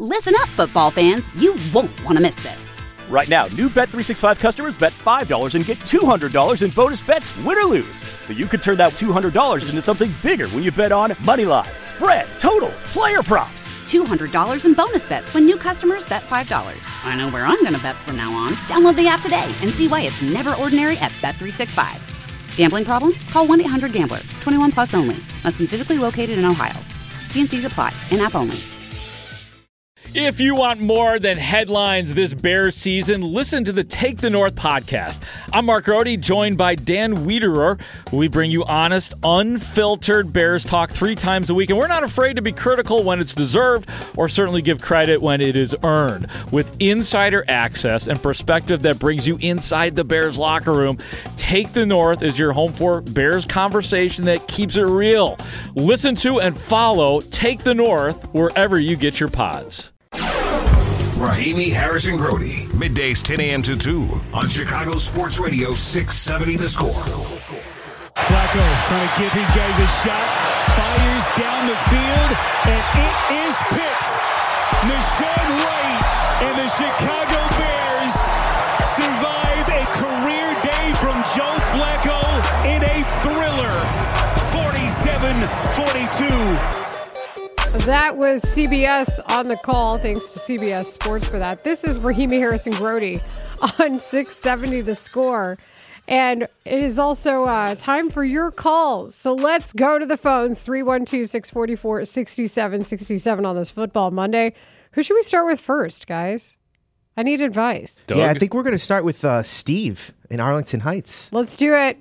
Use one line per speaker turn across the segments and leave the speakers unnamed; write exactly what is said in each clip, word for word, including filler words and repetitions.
Listen up, football fans. You won't want to miss this.
Right now, new Bet three sixty-five customers bet five dollars and get two hundred dollars in bonus bets, win or lose. So you could turn that two hundred dollars into something bigger when you bet on money line, spread, totals, player props.
two hundred dollars in bonus bets when new customers bet five dollars. I know where I'm going to bet from now on. Download the app today and see why it's never ordinary at Bet three sixty-five. Gambling problem? Call one eight hundred gambler. twenty-one plus only. Must be physically located in Ohio. T and C's apply. In-app only.
If you want more than headlines this Bears season, listen to the Take the North podcast. I'm Mark Rohde, joined by Dan Wiederer. We bring you honest, unfiltered Bears talk three times a week, and we're not afraid to be critical when it's deserved or certainly give credit when it is earned. With insider access and perspective that brings you inside the Bears locker room, Take the North is your home for Bears conversation that keeps it real. Listen to and follow Take the North wherever you get your pods.
Rahimi, Harrison, Grody, middays ten a.m. to two on Chicago Sports Radio six seventy The Score.
Flacco trying to give his guys a shot, fires down the field, and it is picked. Nahshon Wright and the Chicago Bears survive a career day from Joe Flacco in a thriller, forty-seven forty-two.
That was C B S on the call. Thanks to C B S Sports for that. This is Rahimi Harrison Grody on six seventy The Score. And it is also uh, time for your calls. So let's go to the phones. three one two, six four four, six seven six seven on this Football Monday. Who should we start with first, guys? I need advice.
Doug? Yeah, I think we're going to start with uh, Steve in Arlington Heights.
Let's do it.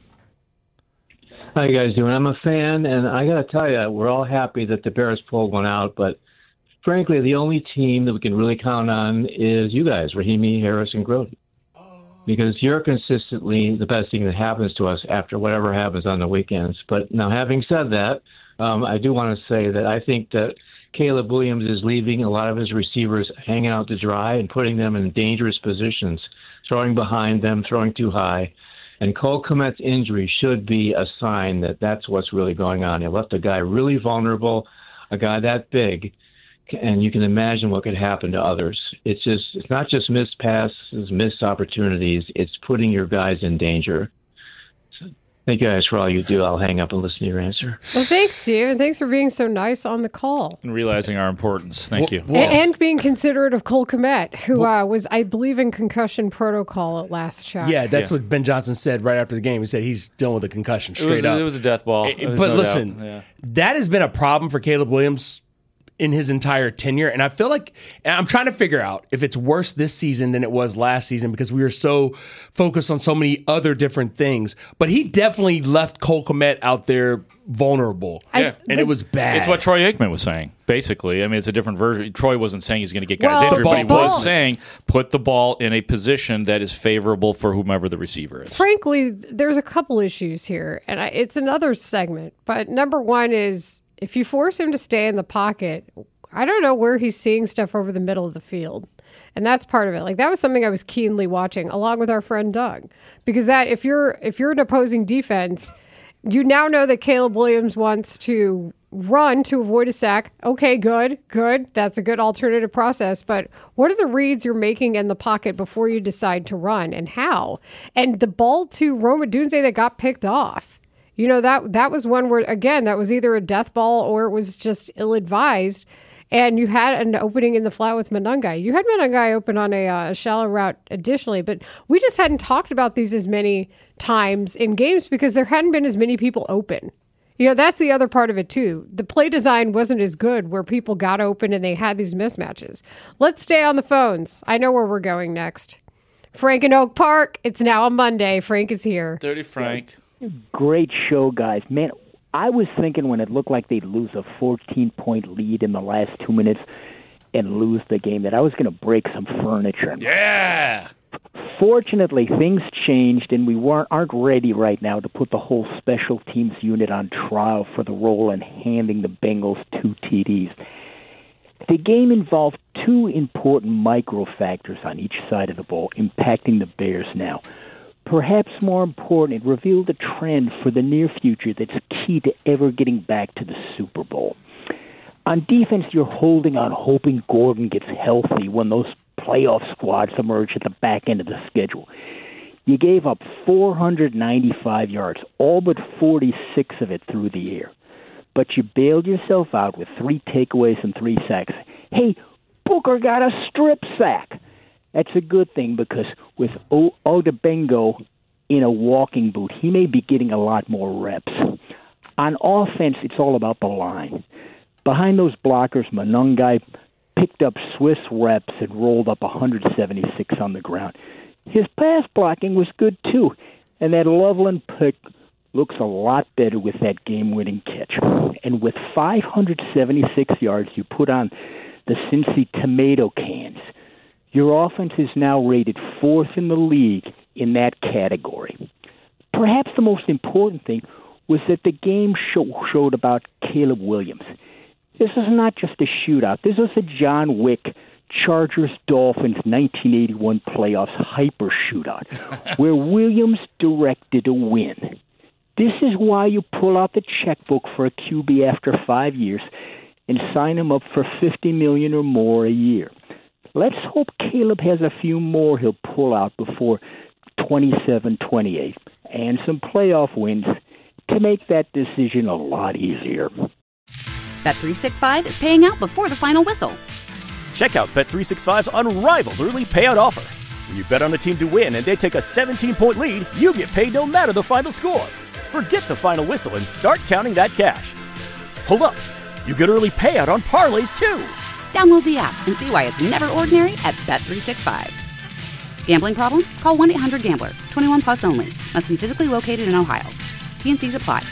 How you guys doing? I'm a fan, and I got to tell you, we're all happy that the Bears pulled one out, but frankly, the only team that we can really count on is you guys, Rahimi, Harris, and Grody, because you're consistently the best thing that happens to us after whatever happens on the weekends. But now, having said that, um, I do want to say that I think that Caleb Williams is leaving a lot of his receivers hanging out to dry and putting them in dangerous positions, throwing behind them, throwing too high. And Cole Kmet's injury should be a sign that that's what's really going on. He left a guy really vulnerable, a guy that big, and you can imagine what could happen to others. It's just, it's not just missed passes, missed opportunities. It's putting your guys in danger. So, thank you guys for all you do. I'll hang up and listen to your answer.
Well, thanks, Steve, and thanks for being so nice on the call.
And realizing our importance. Thank you.
And, and being considerate of Cole Kmet, who uh, was, I believe, in concussion protocol at last shot.
Yeah, that's
yeah.
what Ben Johnson said right after the game. He said he's dealing with a concussion straight
it was,
up.
It was a death ball.
It, but
no
listen,
yeah.
that has been a problem for Caleb Williams in his entire tenure. And I feel like and I'm trying to figure out if it's worse this season than it was last season because we were so focused on so many other different things. But he definitely left Cole Kmet out there vulnerable.
I, yeah.
And it was bad.
It's what Troy Aikman was saying, basically. I mean, it's a different version. Troy wasn't saying he's going to get guys
well,
injured, but he
ball.
was saying put the ball in a position that is favorable for whomever the receiver is.
Frankly, there's a couple issues here, and I, it's another segment. But number one is if you force him to stay in the pocket, I don't know where he's seeing stuff over the middle of the field. And that's part of it. Like that was something I was keenly watching along with our friend Doug. Because that if you're if you're an opposing defense, you now know that Caleb Williams wants to run to avoid a sack. Okay, good, good. That's a good alternative process. But what are the reads you're making in the pocket before you decide to run and how? And the ball to Rome Odunze that got picked off. You know, that that was one where, again, that was either a death ball or it was just ill-advised. And you had an opening in the flat with Monangai. You had Monangai open on a uh, shallow route additionally, but we just hadn't talked about these as many times in games because there hadn't been as many people open. You know, that's the other part of it too. The play design wasn't as good where people got open and they had these mismatches. Let's stay on the phones. I know where we're going next. Frank in Oak Park. It's now a Monday. Frank is here.
Dirty Frank.
Great show, guys. Man, I was thinking when it looked like they'd lose a fourteen-point lead in the last two minutes and lose the game that I was going to break some furniture.
Yeah!
Fortunately, things changed, and we weren't aren't ready right now to put the whole special teams unit on trial for the role in handing the Bengals two T Ds. The game involved two important micro factors on each side of the ball impacting the Bears now. Perhaps more important, it revealed a trend for the near future that's key to ever getting back to the Super Bowl. On defense, you're holding on, hoping Gordon gets healthy when those playoff squads emerge at the back end of the schedule. You gave up four hundred ninety-five yards, all but forty-six of it through the air. But you bailed yourself out with three takeaways and three sacks. Hey, Booker got a strip sack. That's a good thing because with o- Odebengo in a walking boot, he may be getting a lot more reps. On offense, it's all about the line. Behind those blockers, Monangai picked up Swiss reps and rolled up one hundred seventy-six on the ground. His pass blocking was good, too, and that Loveland pick looks a lot better with that game-winning catch. And with five hundred seventy-six yards you put on the Cincy tomato cans, your offense is now rated fourth in the league in that category. Perhaps the most important thing was that the game show, showed about Caleb Williams. This is not just a shootout. This is a John Wick Chargers-Dolphins nineteen eighty-one playoffs hyper shootout where Williams directed a win. This is why you pull out the checkbook for a Q B after five years and sign him up for fifty million dollars or more a year. Let's hope Caleb has a few more he'll pull out before twenty-seven twenty-eight and some playoff wins to make that decision a lot easier.
Bet three sixty-five is paying out before the final whistle.
Check out Bet three sixty-five's unrivaled early payout offer. When you bet on a team to win and they take a seventeen-point lead, you get paid no matter the final score. Forget the final whistle and start counting that cash. Hold up. You get early payout on parlays, too.
Download the app and see why it's never ordinary at Bet three sixty-five. Gambling problem? Call one eight hundred gambler. twenty-one plus only. Must be physically located in Ohio. T and Cs apply.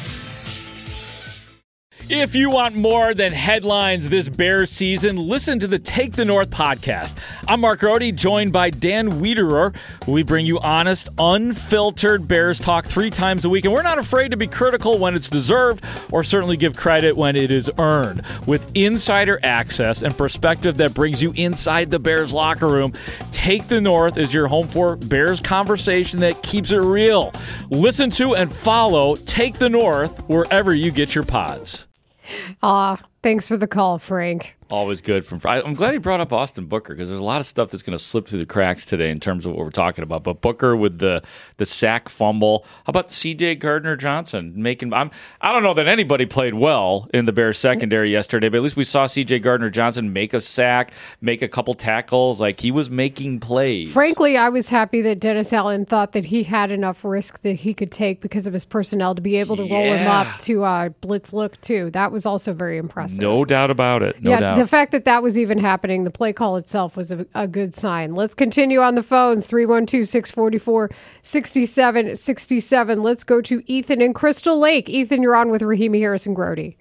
If you want more than headlines this Bears season, listen to the Take the North podcast. I'm Mark Rohde, joined by Dan Wiederer. We bring you honest, unfiltered Bears talk three times a week, and we're not afraid to be critical when it's deserved or certainly give credit when it is earned. With insider access and perspective that brings you inside the Bears locker room, Take the North is your home for Bears conversation that keeps it real. Listen to and follow Take the North wherever you get your pods.
Ah, thanks for the call, Frank.
Always good from. I'm glad he brought up Austin Booker because there's a lot of stuff that's going to slip through the cracks today in terms of what we're talking about. But Booker with the the sack fumble. How about C J Gardner-Johnson making? I'm. I don't know that anybody played well in the Bears secondary yesterday, but at least we saw C J Gardner-Johnson make a sack, make a couple tackles. Like he was making plays.
Frankly, I was happy that Dennis Allen thought that he had enough risk that he could take because of his personnel to be able to roll
Yeah.
him up to uh, blitz look too. That was also very impressive.
No doubt about it. No
yeah,
doubt.
The fact that that was even happening, the play call itself was a, a good sign. Let's continue on the phones, three one two, six four four, six seven six seven. Let's go to Ethan in Crystal Lake. Ethan, you're on with Rahimi Harrison Grody.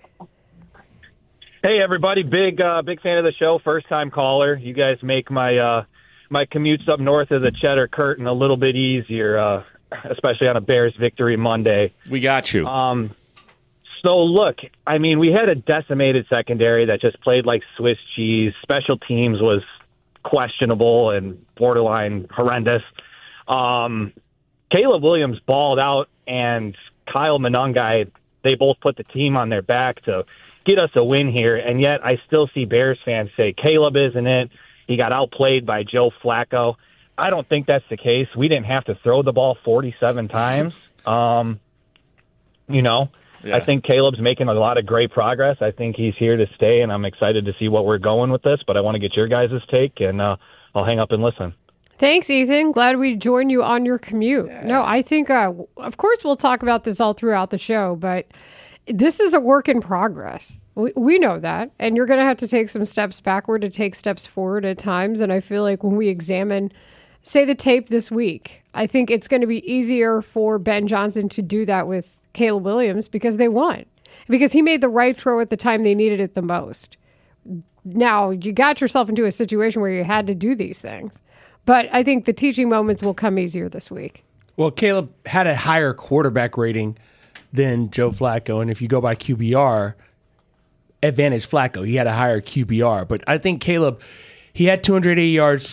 Hey, everybody. Big uh, big fan of the show. First-time caller. You guys make my uh, my commutes up north of the Cheddar Curtain a little bit easier, uh, especially on a Bears victory Monday.
We got you.
Um. So, look, I mean, we had a decimated secondary that just played like Swiss cheese. Special teams was questionable and borderline horrendous. Um, Caleb Williams balled out, and Kyle Monangai, they both put the team on their back to get us a win here. And yet I still see Bears fans say, Caleb isn't it. He got outplayed by Joe Flacco. I don't think that's the case. We didn't have to throw the ball forty-seven times. Um, you know.
Yeah.
I think Caleb's making a lot of great progress. I think he's here to stay, and I'm excited to see what we're going with this. But I want to get your guys' take, and uh, I'll hang up and listen.
Thanks, Ethan. Glad we joined you on your commute. Yeah. No, I think, uh, of course, we'll talk about this all throughout the show, but this is a work in progress. We, we know that, and you're going to have to take some steps backward to take steps forward at times. And I feel like when we examine, say, the tape this week, I think it's going to be easier for Ben Johnson to do that with Caleb Williams because they won, because he made the right throw at the time they needed it the most. Now, you got yourself into a situation where you had to do these things, but I think the teaching moments will come easier this week.
Well, Caleb had a higher quarterback rating than Joe Flacco, and if you go by Q B R, advantage Flacco. He had a higher Q B R, but I think Caleb, he had two hundred eighty yards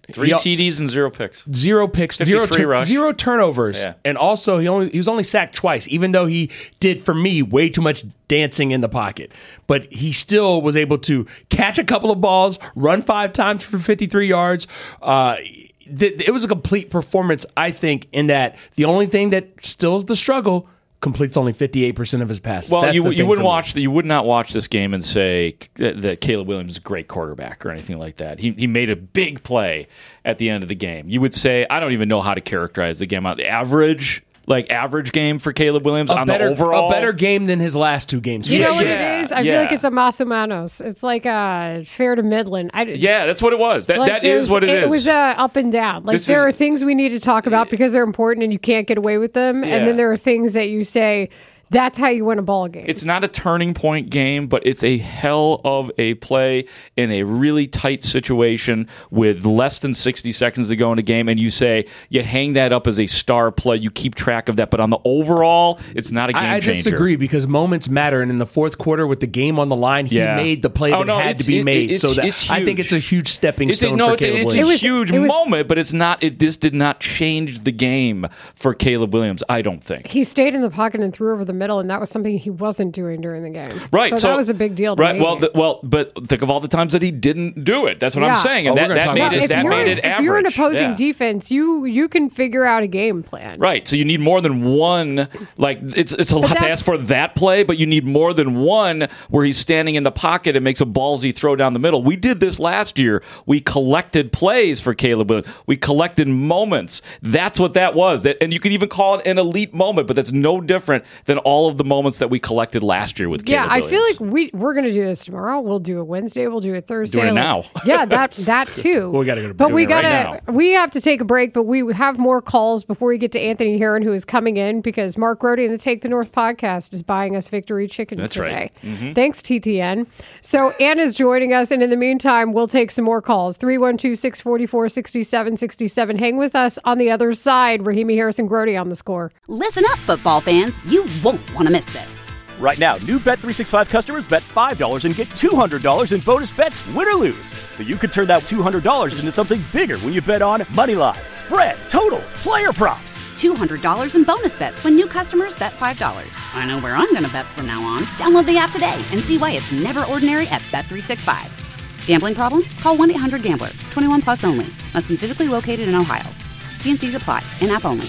Three
He-
T Ds and zero picks.
Zero picks, zero,
fifty-three
tur-
rush.
zero turnovers,
Yeah.
and also he only he was only sacked twice. Even though he did for me way too much dancing in the pocket, but he still was able to catch a couple of balls, run five times for fifty-three yards. Uh, th- it was a complete performance, I think. In that the only thing that still is the struggle. Completes only fifty-eight percent of his passes.
Well,
That's
you
the
you
thing
wouldn't
for me.
watch the, you would not watch this game and say that, that Caleb Williams is a great quarterback or anything like that. He he made a big play at the end of the game. You would say I don't even know how to characterize the game. The average like average game for Caleb Williams
a
on
better,
the overall
a better game than his last two games.
You
Yeah,
know what
yeah,
it is? I
yeah.
feel like it's a más o menos. It's like a fair to Midland. I,
Yeah, that's what it was. That
like
that
there's-
is what it is.
It was uh, up and down. Like
This
there
is-
are things we need to talk about because they're important and you can't get away with them.
Yeah.
And then there are things that you say, that's how you win a ball game.
It's not a turning point game, but it's a hell of a play in a really tight situation with less than sixty seconds to go in a game. And you say, you hang that up as a star play. You keep track of that. But on the overall, it's not a game
I, I
changer.
disagree because moments matter, and in the fourth quarter with the game on the line, he
Yeah.
made the play
Oh,
that
no,
had
it's-
to be
it-
made.
it's-
so that
it's
I think
huge.
it's a huge stepping
It's,
stone
no,
for
it's,
Caleb
it's
Williams.
a
was-
huge
it was-
moment, but it's not. It, this did not change the game for Caleb Williams. I don't think.
he stayed in the pocket and threw over the middle, and that was something he wasn't doing during the game.
Right,
So,
so
that was a big deal to
right,
me.
well, the, well, but think of all the times that he didn't do it. That's what
Yeah.
I'm saying, and
Oh, we're
that,
gonna
that
talk
made
about
it.
this
That
tomorrow.
made it
if
average.
you're an opposing
Yeah.
defense, you you can figure out a game plan.
Right, so you need more than one. Like it's it's a lot to
that's-
ask for that play, but you need more than one where he's standing in the pocket and makes a ballsy throw down the middle. We did this last year. We collected plays for Caleb Williams. We collected moments. That's what that was. That, and you could even call it an elite moment, but that's no different than all of the moments that we collected last year with
Yeah,
Caleb
I
Williams.
feel like we we're gonna do this tomorrow. We'll do it Wednesday. We'll do it Thursday.
Doing it
Like-
now.
Yeah, that that too.
Well, we gotta go to
But
break.
we
Doing it
gotta
right
we have to take a break. But we have more calls before we get to Anthony Herron, who is coming in because Mark Rohde and the Take the North podcast is buying us Victory Chicken
That's
today.
right. Mm-hmm.
Thanks, T T N. So Anna's joining us, and in the meantime, we'll take some more calls. three one two, six four four, six seven six seven. Hang with us on the other side. Rahimi Harrison Grody on the score.
Listen up, football fans. You won't want to miss this.
Right now, new Bet three sixty-five customers bet five dollars and get two hundred dollars in bonus bets, win or lose. So you could turn that two hundred dollars into something bigger when you bet on Moneyline, spread, totals, player props.
two hundred dollars in bonus bets when new customers bet five dollars. I know where I'm going to bet from now on. Download the app today and see why it's never ordinary at Bet three sixty-five. Gambling problem? Call one eight hundred gambler. twenty-one plus only. Must be physically located in Ohio. T N Cs apply. In-app only.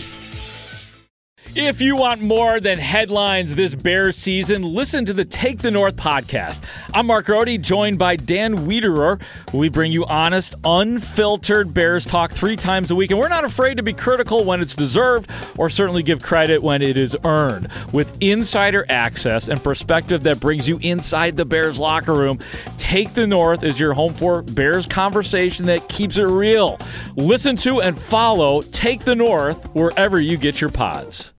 If you want more than headlines this Bears season, listen to the Take the North podcast. I'm Mark Rohde, joined by Dan Wiederer. We bring you honest, unfiltered Bears talk three times a week, and we're not afraid to be critical when it's deserved or certainly give credit when it is earned. With insider access and perspective that brings you inside the Bears locker room, Take the North is your home for Bears conversation that keeps it real. Listen to and follow Take the North wherever you get your pods.